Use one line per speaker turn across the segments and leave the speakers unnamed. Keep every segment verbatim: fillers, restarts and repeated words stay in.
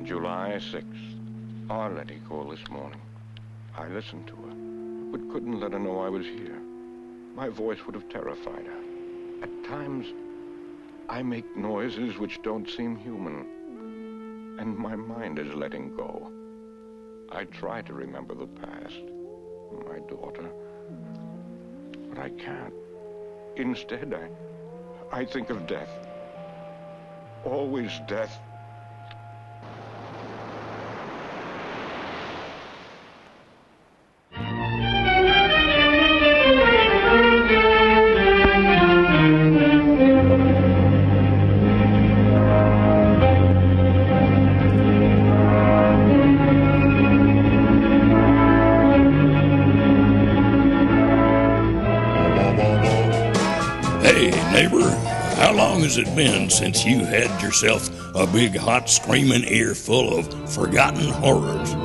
July sixth. Our Letty called this morning. I listened to her, but couldn't let her know I was here. My voice would have terrified her. At times, I make noises which don't seem human, and my mind is letting go. I try to remember the past, my daughter, but I can't. Instead, I, I think of death. Always death.
How long has it been since you had yourself a big, hot, screaming ear full of forgotten horrors?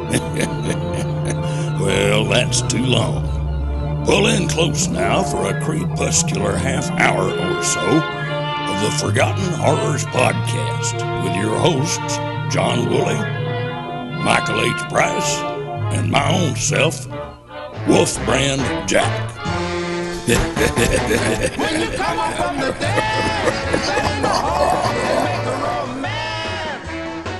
Well, that's too long. Pull in close now for a crepuscular half hour or so of the Forgotten Horrors podcast with your hosts, John Woolley, Michael H. Price, and my own self, Wolf Brand Jack.
When you come up from the dead, letting the horror make a romance.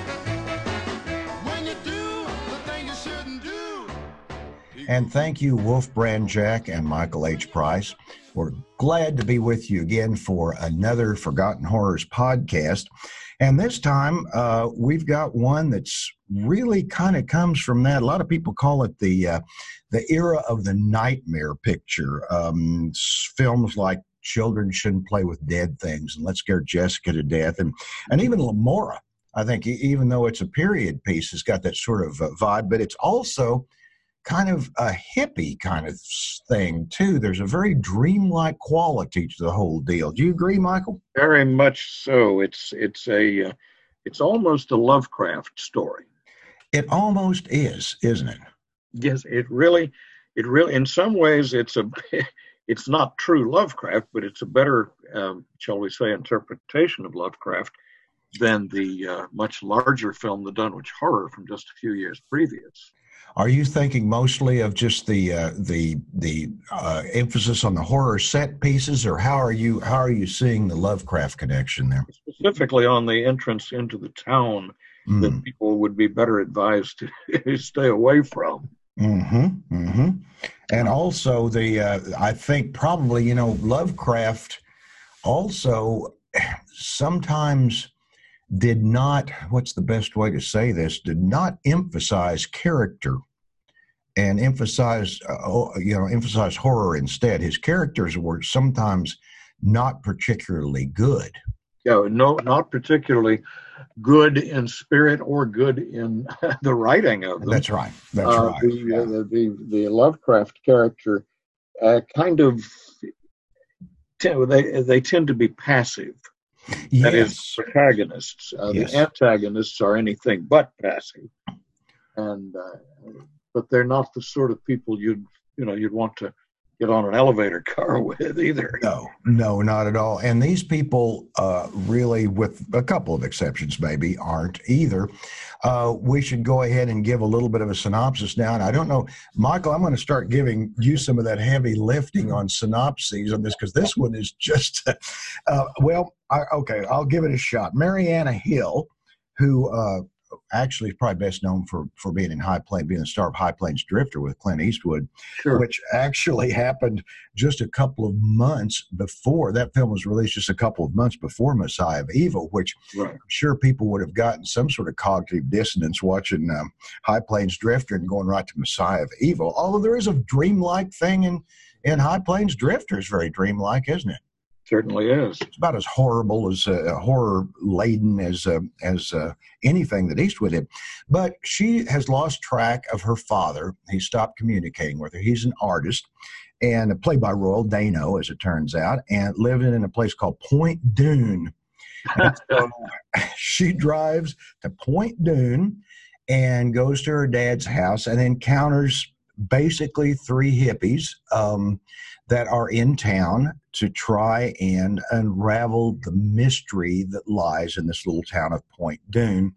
When you do the thing you shouldn't do.
And thank you, Wolf Brand Jack and Michael H. Price. We're glad to be with you again for another Forgotten Horrors podcast. And this time, uh, we've got one that's really kind of comes from that. A lot of people call it the uh, the era of the nightmare picture. Um, films like Children Shouldn't Play with Dead Things and Let's Scare Jessica to Death, and and even Lamora. I think even though it's a period piece, it's got that sort of uh, vibe, but it's also kind of a hippie kind of thing too. There's a very dreamlike quality to the whole deal. Do you agree, Michael?
Very much so. It's it's a uh, it's almost a Lovecraft story.
It almost is, isn't it?
Yes, it really, it really. In some ways, it's a it's not true Lovecraft, but it's a better, um, shall we say, interpretation of Lovecraft than the uh, much larger film, The Dunwich Horror, from just a few years previous.
Are you thinking mostly of just the uh, the the uh, emphasis on the horror set pieces, or how are you how are you seeing the Lovecraft connection there?
Specifically on the entrance into the town mm. that people would be better advised to stay away from.
Mm-hmm. Mm-hmm. And also the uh, I think probably you know Lovecraft also sometimes did not, what's the best way to say this, did not emphasize character and emphasize, uh, you know, emphasize horror instead. His characters were sometimes not particularly good.
Yeah, no, not particularly good in spirit or good in the writing of them.
That's right. That's
uh,
right.
The,
yeah.
uh, the, the Lovecraft character uh, kind of, they, they tend to be passive.
Yes.
That is, protagonists. Uh,
yes.
The antagonists are anything but passive, and uh, but they're not the sort of people you'd you know you'd want to get on an elevator car with either.
No, no, not at all. And these people, uh, really, with a couple of exceptions, maybe aren't either. Uh, we should go ahead and give a little bit of a synopsis now. And I don't know, Michael, I'm going to start giving you some of that heavy lifting on synopses on this, because this one is just, uh, well, I, okay, I'll give it a shot. Marianna Hill, who uh, actually is probably best known for, for being in High Plains, being the star of High Plains Drifter with Clint Eastwood,
sure.
which actually happened just a couple of months before. That film was released just a couple of months before Messiah of Evil, which
right.
I'm sure people would have gotten some sort of cognitive dissonance watching um, High Plains Drifter and going right to Messiah of Evil. Although there is a dreamlike thing in, in High Plains Drifter. It's very dreamlike, isn't it?
Certainly is.
It's about as horrible as uh, horror laden as uh, as uh, anything that Eastwood did. But she has lost track of her father. He stopped communicating with her. He's an artist and played by Royal Dano, as it turns out, and living in a place called Point Dune. So she drives to Point Dune and goes to her dad's house and encounters basically three hippies um, that are in town to try and unravel the mystery that lies in this little town of Point Dune.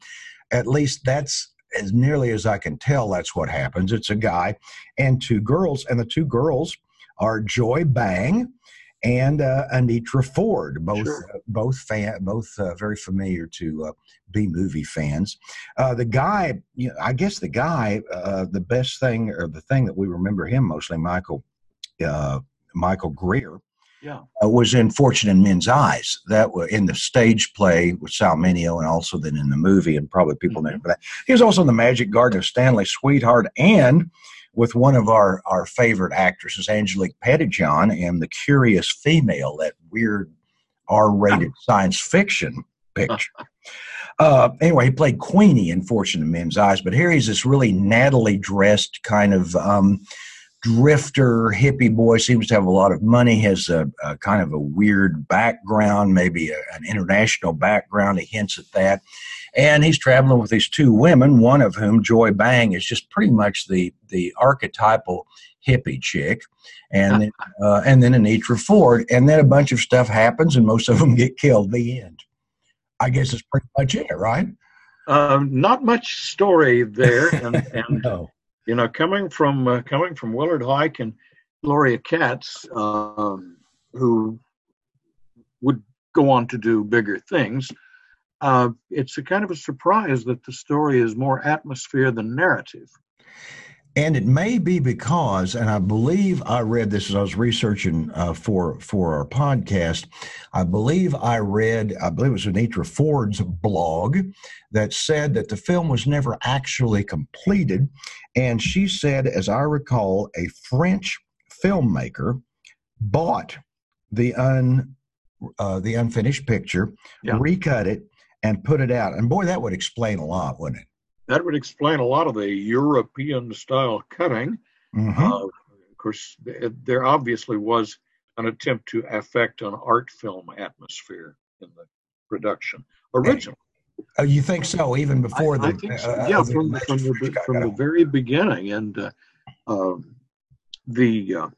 at least that's as nearly as I can tell, that's what happens. It's a guy and two girls, and the two girls are Joy Bang and uh, Anitra Ford, both
Sure.
uh, both fan, both uh, very familiar to uh, B movie fans. Uh, the guy, you know, I guess the guy, uh, the best thing or the thing that we remember him mostly, Michael uh, Michael Greer,
Yeah.
uh, was in Fortune in Men's Eyes. That was in the stage play with Sal Mineo, and also then in the movie, and probably people know him for that. He was also in The Magic Garden of Stanley Sweetheart, and with one of our, our favorite actresses, Angelique Pettijohn, and The Curious Female, that weird R-rated science fiction picture. Uh, anyway, he played Queenie in Fortune in Men's Eyes, but here he's this really nattily dressed kind of um, drifter, hippie boy, seems to have a lot of money, has a, a kind of a weird background, maybe a, an international background. He hints at that. And he's traveling with these two women, one of whom, Joy Bang, is just pretty much the the archetypal hippie chick, and then, uh, and then Anitra Ford, and then a bunch of stuff happens, and most of them get killed. The end. I guess it's pretty much it, right?
Um, not much story there, and, and
No.
you know, coming from uh, coming from Willard Huyck and Gloria Katz, um, who would go on to do bigger things. Uh, it's a kind of a surprise that the story is more atmosphere than narrative.
And it may be because, and I believe I read this as I was researching uh, for for our podcast. I believe I read, I believe it was Anitra Ford's blog that said that the film was never actually completed. And she said, as I recall, a French filmmaker bought the un uh, the unfinished picture,
Yeah.
recut it, and put it out. And boy, that would explain a lot, wouldn't it?
That would explain a lot of the European style cutting.
Mm-hmm.
Uh, of course, th- there obviously was an attempt to affect an art film atmosphere in the production originally.
Oh, you think so? Even before
I,
the
I think so.
uh,
yeah,
the
from
Magic
from the
Fridge got
from the
going.
very beginning, and uh, um, the uh,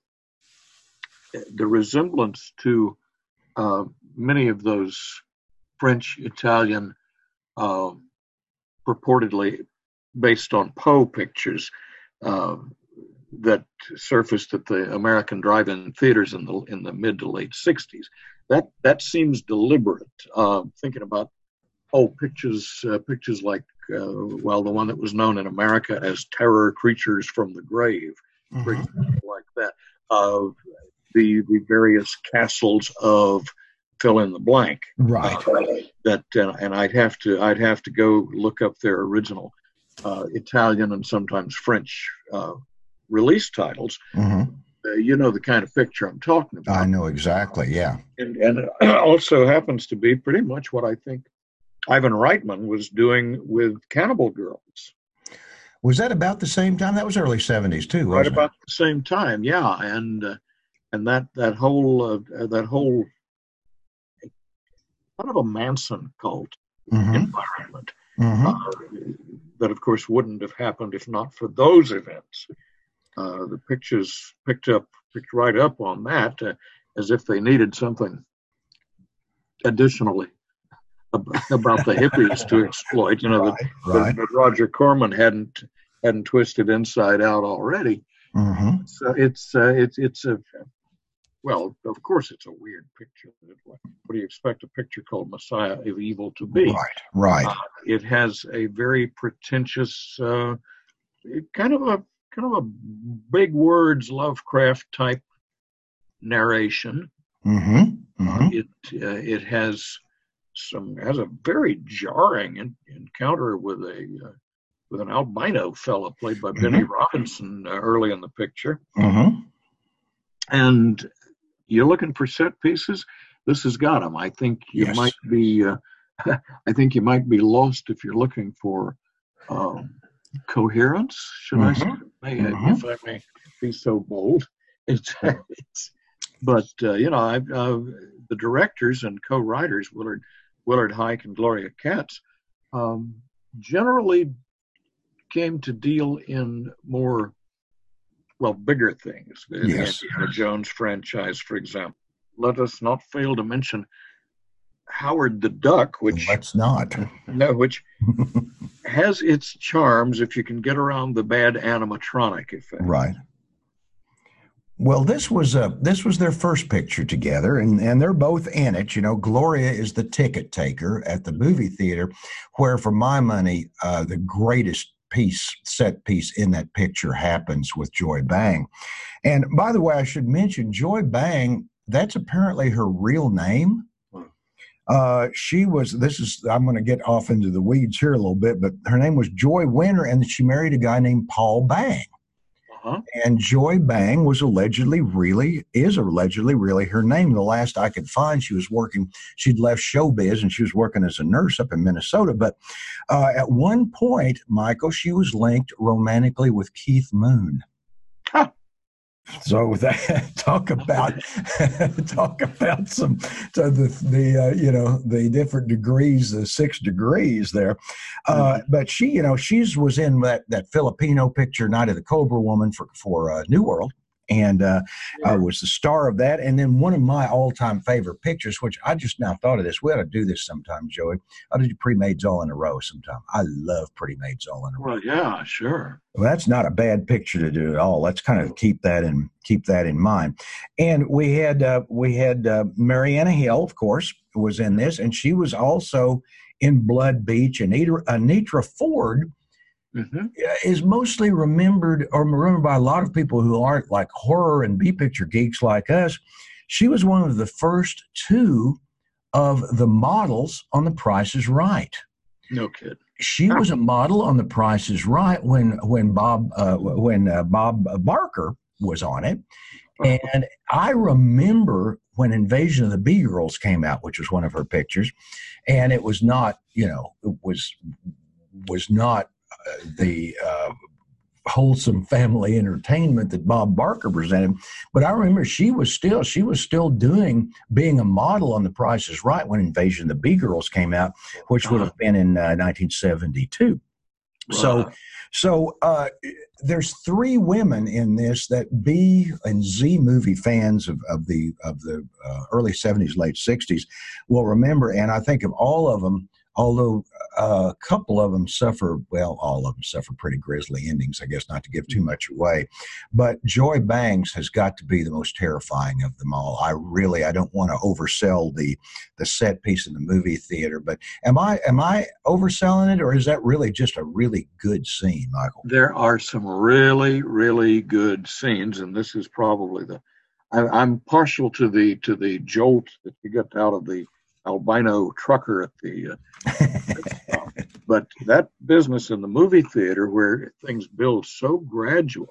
the resemblance to uh, many of those French, Italian, uh, purportedly based on Poe pictures uh, that surfaced at the American drive-in theaters in the in the mid to late sixties. That that seems deliberate. Uh, thinking about oh pictures uh, pictures like uh, well the one that was known in America as Terror Creatures from the Grave, for
Mhm.
example, like that. Uh, the the various castles of fill in the blank.
Right.
Uh, that uh, and I'd have to I'd have to go look up their original uh, Italian and sometimes French uh, release titles.
Mhm.
Uh, you know the kind of picture I'm talking about.
I know exactly. Yeah.
And, and it also happens to be pretty much what I think Ivan Reitman was doing with Cannibal Girls.
Was that about the same time? That was early seventies too,
Right
wasn't
about the same time, yeah. And uh, and that that whole uh, that whole kind of a Manson cult
it? Mm-hmm.
environment
Mm-hmm.
uh, that, of course, wouldn't have happened if not for those events. Uh, the pictures picked up picked right up on that, uh, as if they needed something additionally about, about the hippies to exploit. You know,
Right.
that,
Right.
that Roger Corman hadn't hadn't twisted inside out already.
Mm-hmm.
So it's uh, it's it's a well, of course, it's a weird picture. What do you expect a picture called Messiah of Evil to be?
Right. Right.
Uh, it has a very pretentious, uh, it kind of a kind of a big words Lovecraft type narration.
Mm-hmm.
Uh,
Mm-hmm.
it uh, it has some has a very jarring in, encounter with a uh, with an albino fella played by Benny Robinson uh, early in the picture.
Mm-hmm.
And you're looking for set pieces. This has got them. I think you
Yes.
might be. Uh, I think you might be lost if you're looking for um, coherence. Should I say, may,
Mhm.
if I may be so bold? It's, it's but uh, you know, I, uh, the directors and co-writers Willard Willard Huyck and Gloria Katz um, generally came to deal in more. Well, bigger things. The
Yes.
Indiana Jones franchise, for example. Let us not fail to mention Howard the Duck, which
Let's not.
no, which has its charms if you can get around the bad animatronic effect.
Right. Well, this was uh, this was their first picture together, and, and they're both in it. You know, Gloria is the ticket taker at the movie theater, where, for my money, uh, the greatest piece, set piece in that picture happens with Joy Bang. And by the way, I should mention Joy Bang, that's apparently her real name. Uh, she was, this is, I'm going to get off into the weeds here a little bit, but her name was Joy Winter, and she married a guy named Paul Bang. Uh-huh. And Joy Bang was allegedly really, is allegedly really her name. The last I could find, she was working, she'd left showbiz and she was working as a nurse up in Minnesota. But uh, at one point, Michael, she was linked romantically with Keith Moon. Huh. So that, talk about talk about some so the the uh, you know the different degrees, the six degrees there. Uh, mm-hmm. But she, you know, she's was in that that Filipino picture, Night of the Cobra Woman, for for uh, New World, and uh, yeah. uh, was the star of that. And then one of my all time favorite pictures, which I just now thought of this. We ought to do this sometime, Joey. I'll do Pre-Mades All in a Row sometime. I love Pre-Mades All in a Row.
Well, yeah, sure.
Well, that's not a bad picture to do at all. Let's kind of keep that in keep that in mind. And we had uh, we had uh, Mariana Hill, of course, was in this, and she was also in Blood Beach. Anita Anitra Ford mm-hmm. is mostly remembered or remembered by a lot of people who aren't like horror and B picture geeks like us. She was one of the first two of the models on The Price is Right.
No kidding.
She was a model on The Price is Right when when Bob uh, when uh, Bob Barker was on it, and I remember when Invasion of the Bee Girls came out, which was one of her pictures, and it was not you know it was was not uh, the uh, wholesome family entertainment that Bob Barker presented, but I remember she was still she was still doing being a model on The Price is Right when Invasion of the Bee Girls came out, which would have been in uh, nineteen seventy-two. Wow. So, so uh, there's three women in this that B and Z movie fans of, of the of the uh, early seventies, late sixties will remember, and I think of all of them. Although uh, a couple of them suffer, well, all of them suffer pretty grisly endings, I guess, not to give too much away. But Joy Bangs has got to be the most terrifying of them all. I really, I don't want to oversell the the set piece in the movie theater, but am I am I overselling it, or is that really just a really good scene, Michael?
There are some really, really good scenes, and this is probably the. I, I'm partial to the to the jolt that you get out of the albino trucker at the uh, but that business in the movie theater where things build so gradually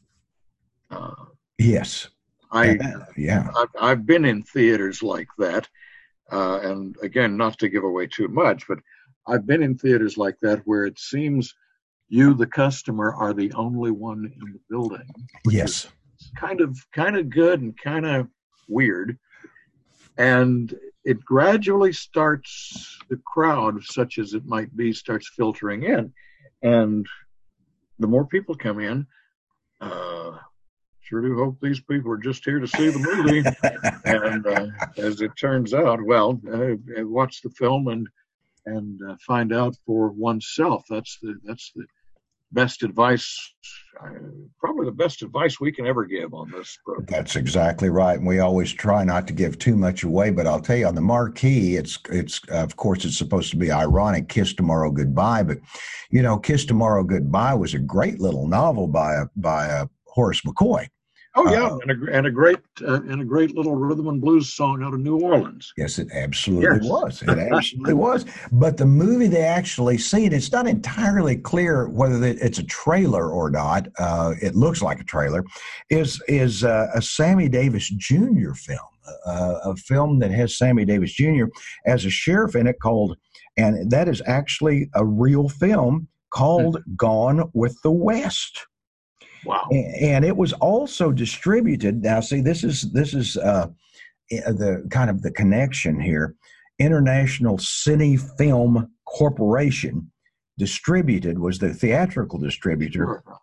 uh,
yes
I
uh, yeah
I've, I've been in theaters like that uh, and again, not to give away too much, but I've been in theaters like that where it seems you, the customer, are the only one in the building.
Yes,
kind of kind of good and kind of weird, and it gradually starts, the crowd, such as it might be, starts filtering in. And the more people come in, uh, sure do hope these people are just here to see the movie. And uh, as it turns out, well, uh, watch the film and and uh, find out for oneself. That's the that's the best advice, uh, probably the best advice we can ever give on this program.
That's exactly right. And we always try not to give too much away, but I'll tell you on the marquee, it's, it's, uh, of course, it's supposed to be ironic, Kiss Tomorrow Goodbye. But, you know, Kiss Tomorrow Goodbye was a great little novel by, a, by a Horace McCoy.
Oh yeah, uh, and a and a great uh, and a great little rhythm and blues song out of New Orleans.
Yes, it absolutely yes. was. It absolutely was. But the movie they actually see, and it's not entirely clear whether it's a trailer or not. Uh, it looks like a trailer. Is is uh, a Sammy Davis Junior film, uh, a film that has Sammy Davis Junior as a sheriff in it, called, and that is actually a real film called mm-hmm. Gone with the West.
Wow.
And it was also distributed. Now, see, this is this is uh, the kind of the connection here. International Cine Film Corporation distributed, was the theatrical distributor
uh-huh.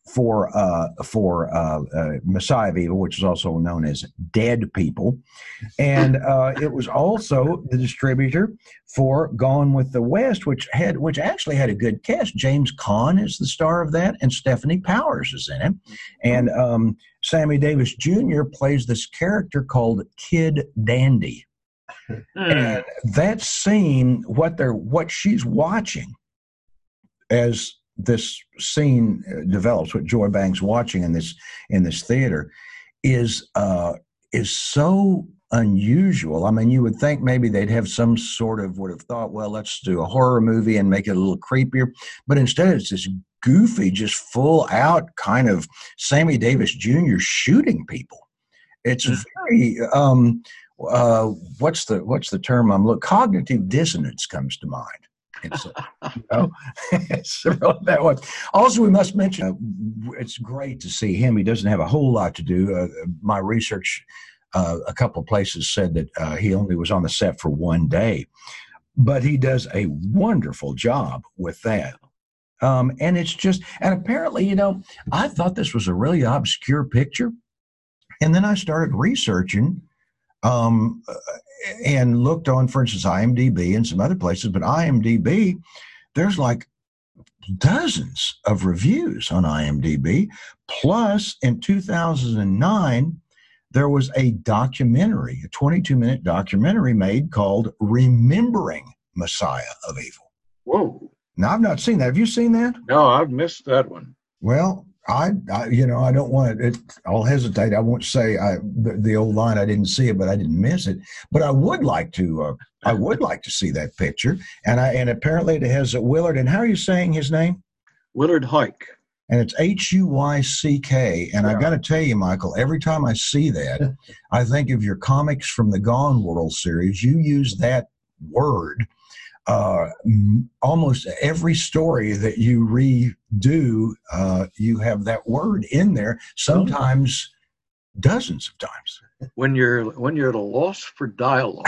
for uh, for uh, uh, Messiah of Evil, which is also known as Dead People, and uh, it was also the distributor for Gone with the West, which had which actually had a good cast. James Caan is the star of that, and Stephanie Powers is in it, and um, Sammy Davis Junior plays this character called Kid Dandy. And that scene, what they're what she's watching as this scene develops, what Joy Bang's watching in this in this theater, is uh, is so unusual. I mean, you would think maybe they'd have some sort of would have thought, well, let's do a horror movie and make it a little creepier, but instead it's this goofy, just full out kind of Sammy Davis Junior shooting people. It's very. Um, Uh, what's the what's the term I'm looking? Cognitive dissonance comes to mind. It's, uh, you know, it's really that one. Also, we must mention uh, it's great to see him. He doesn't have a whole lot to do. Uh, my research, uh, a couple of places said that uh, he only was on the set for one day, but he does a wonderful job with that. Um, and it's just, and apparently, you know, I thought this was a really obscure picture, and then I started researching. Um, and looked on, for instance, IMDb and some other places, but IMDb, there's like dozens of reviews on IMDb. Plus, in two thousand nine, there was a documentary, a twenty-two minute documentary made called Remembering Messiah of Evil.
Whoa.
Now, I've not seen that. Have you seen that?
No, I've missed that one.
Well, I, I, you know, I don't want it. I'll hesitate. I won't say I, the, the old line. I didn't see it, but I didn't miss it. But I would like to. Uh, I would like to see that picture. And I and apparently it has Willard. And how are you saying his name?
Willard Huyck.
And it's H U Y C K. And yeah. I got to tell you, Michael, every time I see that, I think of your comics from the Gone World series. You use that word. Uh, almost every story that you redo, uh, you have that word in there, sometimes dozens of times.
When you're when you're at a loss for dialogue,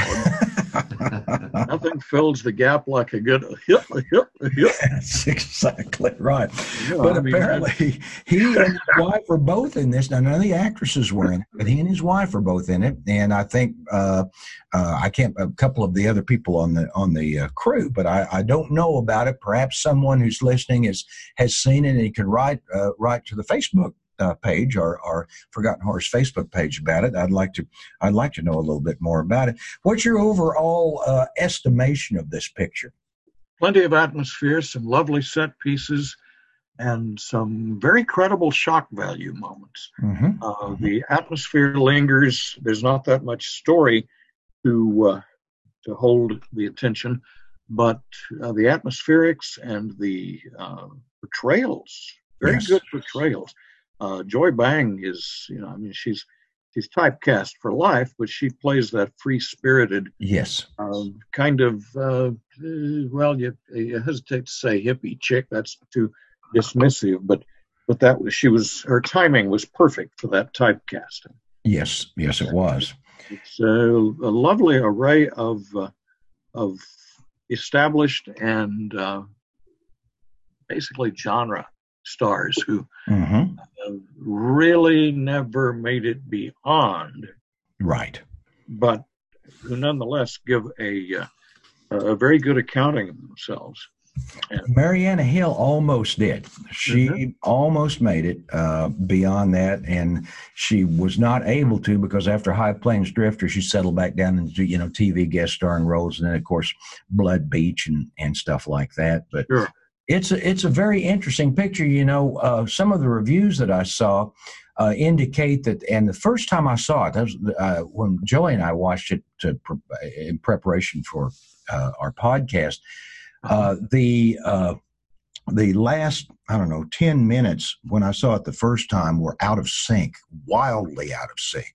nothing fills the gap like a good hip, a hip, a hip.
That's exactly right.
Yeah,
but
I mean,
apparently, he and his wife are both in this. Now, none of the actresses were in it, but he and his wife are both in it. And I think uh, uh, I can't. A couple of the other people on the on the uh, crew, but I, I don't know about it. Perhaps someone who's listening is has seen it, and he can write uh, write to the Facebook Uh, page or, or Forgotten Horrors Facebook page about it. I'd like to I'd like to know a little bit more about it. What's your overall uh, estimation of this picture?
Plenty of atmosphere, some lovely set pieces, and some very credible shock value moments.
Mm-hmm.
Uh, the atmosphere lingers. There's not that much story to uh, to hold the attention, but uh, the atmospherics and the uh, portrayals, very
Yes.
good portrayals. Uh, Joy Bang is, you know, I mean, she's she's typecast for life, but she plays that free-spirited,
Yes.
uh, kind of, uh, uh, well, you, you hesitate to say hippie chick. That's too dismissive, but but that was she was her timing was perfect for that typecasting.
Yes. Yes, it was.
It's a, a lovely array of uh, of established and uh, basically genre stars who
Mm-hmm.
uh, really never made it beyond,
Right.
but who nonetheless give a uh, a very good accounting of themselves. And
Mariana Hill almost did. She
Mhm.
almost made it uh, beyond that, and she was not able to because after High Plains Drifter, she settled back down into you know T V guest starring roles, and then of course Blood Beach and and stuff like that. But
Sure.
it's a, it's a very interesting picture. You know, uh, some of the reviews that I saw uh, indicate that, and the first time I saw it, that was uh, when Joey and I watched it to, in preparation for uh, our podcast. Uh, the uh, the last, I don't know, ten minutes when I saw it the first time were out of sync, wildly out of sync.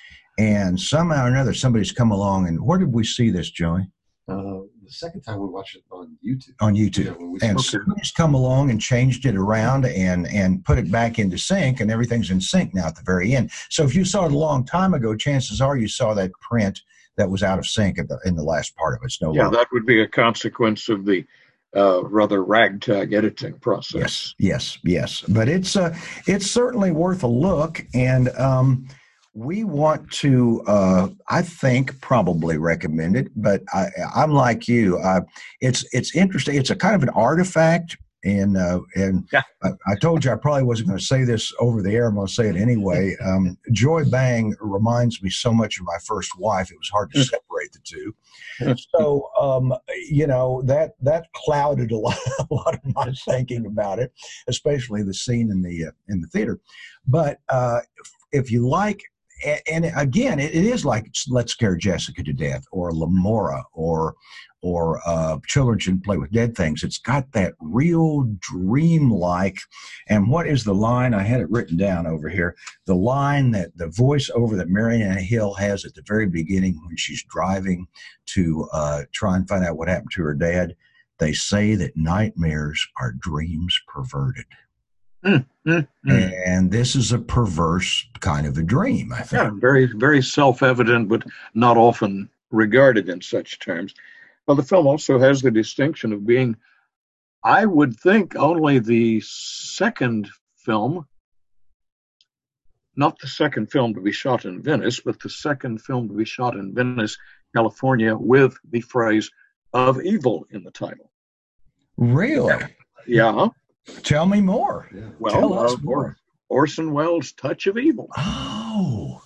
And somehow or another, somebody's come along, and where did we see this, Joey?
Uh, the second time we watched it on YouTube.
On YouTube.
Yeah, when we
And
spoke-
somebody's come along and changed it around and and put it back into sync, and everything's in sync now at the very end. So if you saw it a long time ago, chances are you saw that print that was out of sync at the, in the last part of it. It's no
yeah,
longer.
that would be a consequence of the uh, rather ragtag editing process.
Yes, yes, yes. But it's uh, it's certainly worth a look, and um, we want to, uh, I think, probably recommend it. But I, I'm like you. Uh, it's it's interesting. It's a kind of an artifact. And uh, and
Yeah.
I, I told you I probably wasn't going to say this over the air. I'm going to say it anyway. Um, Joy Bang reminds me so much of my first wife. It was hard to separate the two. So um, you know that that clouded a lot, a lot of my thinking about it, especially the scene in the uh, in the theater. But uh, if, if you like. And again, it is like Let's Scare Jessica to Death or Lamora or or uh, Children Shouldn't Play with Dead Things. It's got that real dream-like. And what is the line? I had it written down over here. The line that the voiceover that Marianne Hill has at the very beginning when she's driving to uh, try and find out what happened to her dad. They say that nightmares are dreams perverted.
Mm, mm, mm.
And this is a perverse kind of a dream, I think.
Yeah, very, very self-evident, but not often regarded in such terms. Well, the film also has the distinction of being, I would think, only the second film, not the second film to be shot in Venice, but the second film to be shot in Venice, California, with the phrase "of evil" in the title.
Really?
Yeah.
Tell me more.
Yeah.
Well,
Tell us
uh,
more.
Orson Welles' Touch of Evil.
Oh,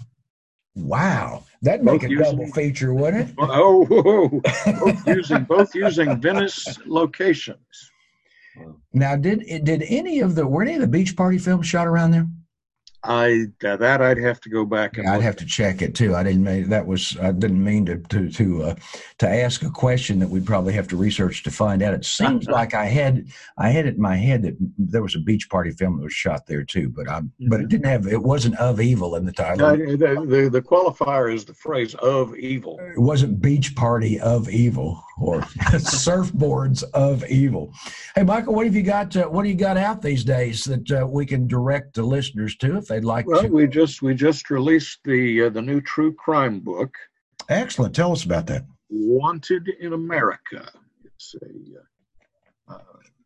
wow. That'd make
Both
a double
using-
feature, wouldn't it?
Oh, both using both using Venice locations.
Now, did did any of the, were any of the Beach Party films shot around there?
I uh, that I'd have to go back and
Yeah, I'd
look.
have to check it too. I didn't mean that was I didn't mean to to to uh, to ask a question that we'd probably have to research to find out. It seems like I had I had it in my head that there was a Beach Party film that was shot there too, but I but it didn't have it wasn't of evil in the title.
No, the, the the qualifier is the phrase "of evil."
It wasn't Beach Party of Evil or Surfboards of Evil. Hey, Michael, what have you got? Uh, what do you got out these days that uh, we can direct the listeners to if they'd like
Well,
to?
we just we just released the uh, the new true crime book,
Excellent. Tell us about that.
"Wanted in America." It's a uh, uh,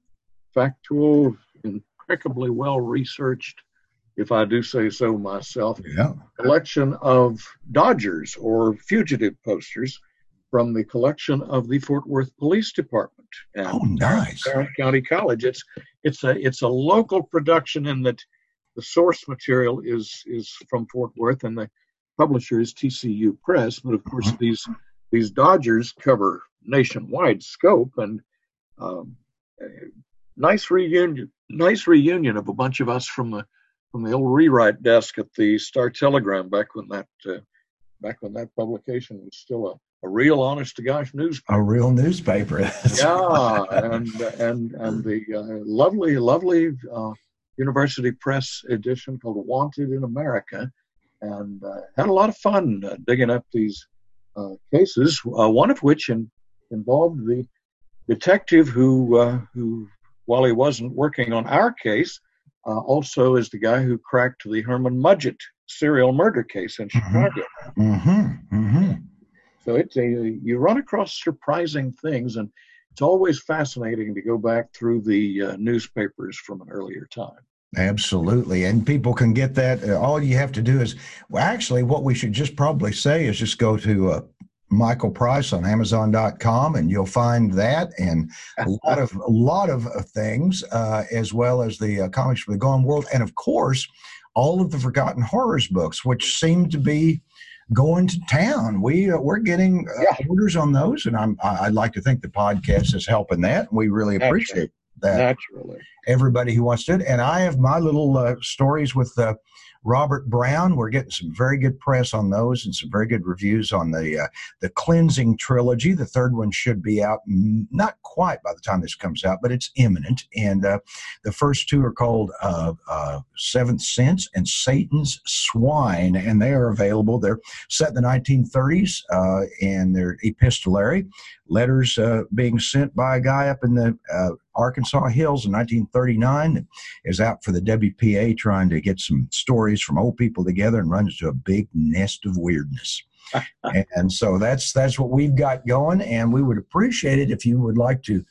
factual, impeccably well researched, if I do say so myself,
Yeah.
collection of Dodgers or fugitive posters from the collection of the Fort Worth Police Department and
Oh, nice.
Tarrant County College. It's it's a it's a local production in that the source material is is from Fort Worth and the publisher is T C U Press. But of course,
Mhm.
these these Dodgers cover nationwide scope, and um, a nice reunion nice reunion of a bunch of us from the from the old rewrite desk at the Star Telegram back when that uh, back when that publication was still a, a real honest to gosh newspaper.
A real newspaper.
Yeah, and and and the uh, lovely lovely uh, University Press edition called "Wanted in America," and uh, had a lot of fun uh, digging up these uh, cases. Uh, one of which in, involved the detective who uh, who, while he wasn't working on our case, uh, also is the guy who cracked the Herman Mudgett serial murder case in Chicago.
Mm-hmm. Mm-hmm.
So it's a, you run across surprising things, and it's always fascinating to go back through the uh, newspapers from an earlier time.
Absolutely. And people can get that. Uh, all you have to do is, well, actually, what we should just probably say is just go to uh, Michael Price on Amazon dot com, and you'll find that and a lot of a lot of uh, things, uh, as well as the uh, Comics for the Gone World, and of course, all of the Forgotten Horrors books, which seem to be going to town. We uh, we're getting uh,
Yeah.
orders on those, and I'm I- I'd like to think the podcast is helping that. We really
Naturally.
appreciate that.
Naturally.
Everybody who wants to do it. And I have my little uh, stories with uh, Robert Brown. We're getting some very good press on those and some very good reviews on the uh, the Cleansing trilogy. The third one should be out, mm, not quite by the time this comes out, but it's imminent. And uh, the first two are called uh, uh, Seventh Sense and Satan's Swine, and they are available. They're set in the nineteen thirties, uh, and they're epistolary. Letters uh, being sent by a guy up in the uh, Arkansas Hills in nineteen thirty-nine that is out for the W P A trying to get some stories from old people together and runs into a big nest of weirdness. And so that's that's what we've got going, and we would appreciate it if you would like to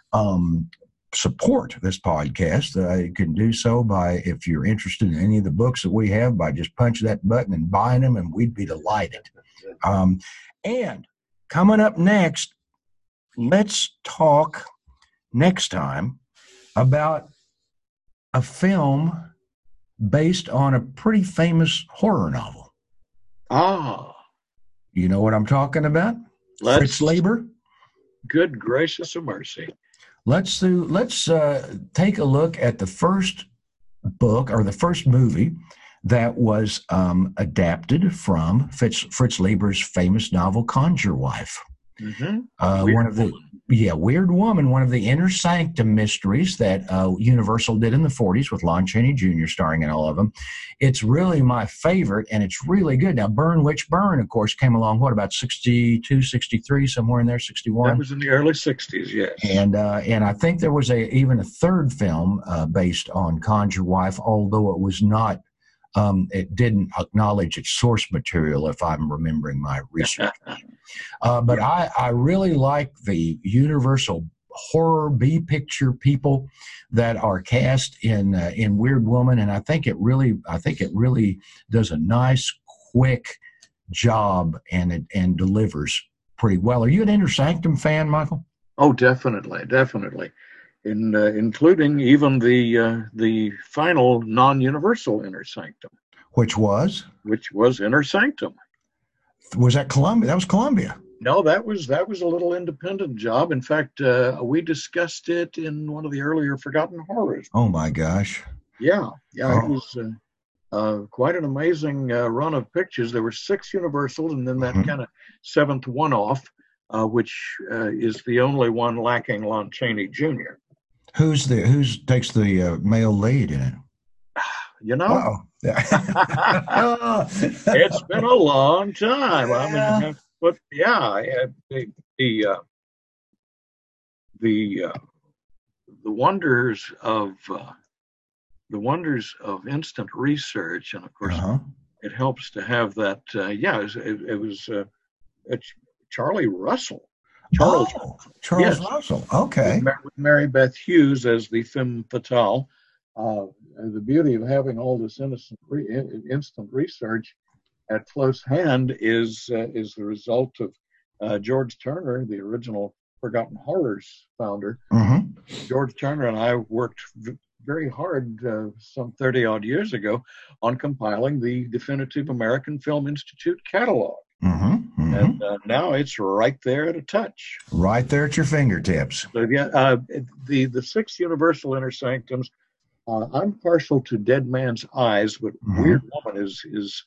um, support this podcast, uh, you can do so by, if you're interested in any of the books that we have, by just punching that button and buying them, and we'd be delighted. Um, and coming up next, let's talk next time about a film based on a pretty famous horror novel.
Ah.
You know what I'm talking about?
Let's,
Fritz Leiber.
Good gracious of mercy.
Let's do, let's uh, take a look at the first book or the first movie that was um, adapted from Fritz, Fritz Leiber's famous novel Conjure Wife.
Mm-hmm.
Uh, one of the yeah, Weird Woman, one of the Inner Sanctum mysteries that uh, Universal did in the forties with Lon Chaney Junior starring in all of them. It's really my favorite, and it's really good. Now, Burn Witch Burn, of course, came along, what, about sixty-two, sixty-three, somewhere in there, sixty-one?
That was in the early sixties, yes.
And uh, and I think there was a even a third film uh, based on Conjure Wife, although it was not, um, it didn't acknowledge its source material, if I'm remembering my research. Uh, but I, I really like the Universal horror B picture people that are cast in uh, in Weird Woman, and I think it really I think it really does a nice, quick job, and it and delivers pretty well. Are you an Inner Sanctum fan, Michael?
Oh, definitely, definitely, in uh, including even the uh, the final non-universal Inner Sanctum,
Which was
which was Inner Sanctum.
Was that Columbia? That was Columbia.
No, that was that was a little independent job. In fact, uh, we discussed it in one of the earlier Forgotten Horrors.
Oh my gosh!
Yeah, yeah,
Oh.
it was uh, uh, quite an amazing uh, run of pictures. There were six Universals, and then that
Mhm.
kind of seventh one-off, uh, which uh, is the only one lacking Lon Chaney Junior
Who's the who's takes the uh, male lead in it?
You know,
Oh,
it's been a long time. I
Yeah.
mean, but yeah, uh, the the uh, the uh, the wonders of uh, the wonders of instant research, and of course,
uh-huh.
it helps to have that. Uh, yeah, it was, it, it was uh, it's Charlie Russell, Charles
Oh, Charles
Yes.
Russell. Okay.
with, Mar- with Mary Beth Hughes as the femme fatale. Uh, the beauty of having all this innocent re- in- instant research at close hand is uh, is the result of uh, George Turner, the original Forgotten Horrors founder.
hmm
George Turner and I worked v- very hard uh, some thirty odd years ago on compiling the definitive American Film Institute catalog.
hmm hmm
And uh, now it's right there at a touch.
Right there at your fingertips.
So yeah, uh, the the six Universal Inner Sanctums. Uh, I'm partial to Dead Man's Eyes, but
Mhm.
Weird Woman is is.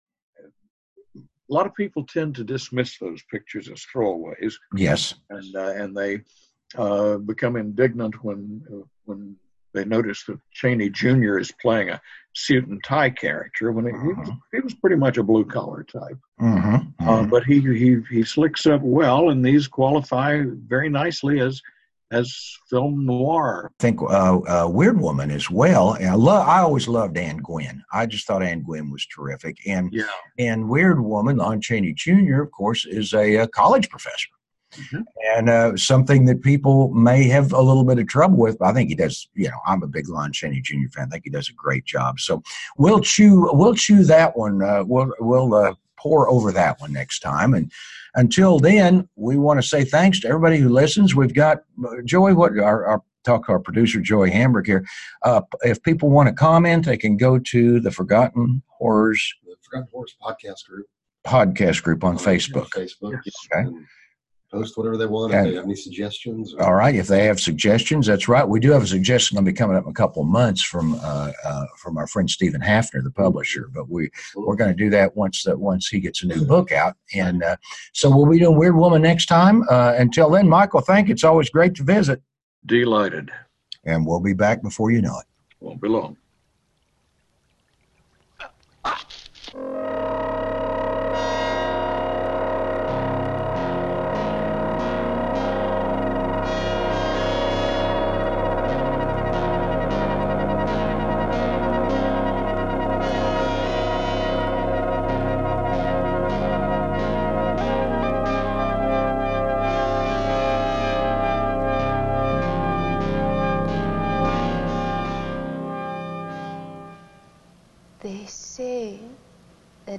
A lot of people tend to dismiss those pictures as throwaways,
Yes.
and uh, and they uh, become indignant when uh, when they notice that Chaney Junior is playing a suit and tie character when he, he was he was pretty much a blue collar type.
hmm
Uh, but he he he slicks up well, and these qualify very nicely as as film noir.
I think uh, uh, Weird Woman as well. And I love. I always loved Ann Gwynn. I just thought Ann Gwynn was terrific. And
Yeah.
and Weird Woman, Lon Chaney Junior, of course, is a, uh college professor.
Mhm.
And uh, something that people may have a little bit of trouble with, but I think he does. You know, I'm a big Lon Chaney Junior fan. I think he does a great job. So we'll chew, we'll chew that one. Uh, we'll we'll uh, pour over that one next time. And until then, we want to say thanks to everybody who listens. We've got uh, Joey. What our, our talk to our producer Joey Hambrick here. Uh, if people want to comment, they can go to the Forgotten Horrors
The Forgotten Horrors podcast group
podcast group on
on
Facebook.
Facebook.
Yes.
Okay.
And post whatever they want.
And-
if they have any suggestions. Or,
All right. If they have suggestions, that's right. We do have a suggestion that'll be coming up in a couple of months from uh, uh, from our friend Stephen Hafner, the publisher. But we we're going to do that once that once he gets a new book out. And uh, so we'll be doing Weird Woman next time. Uh, until then, Michael, thank you. It's always great to visit.
Delighted.
And we'll be back before you know it.
Won't be long.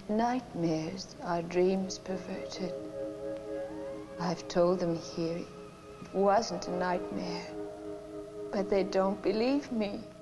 that nightmares are dreams perverted. I've told them here it wasn't a nightmare, but they don't believe me.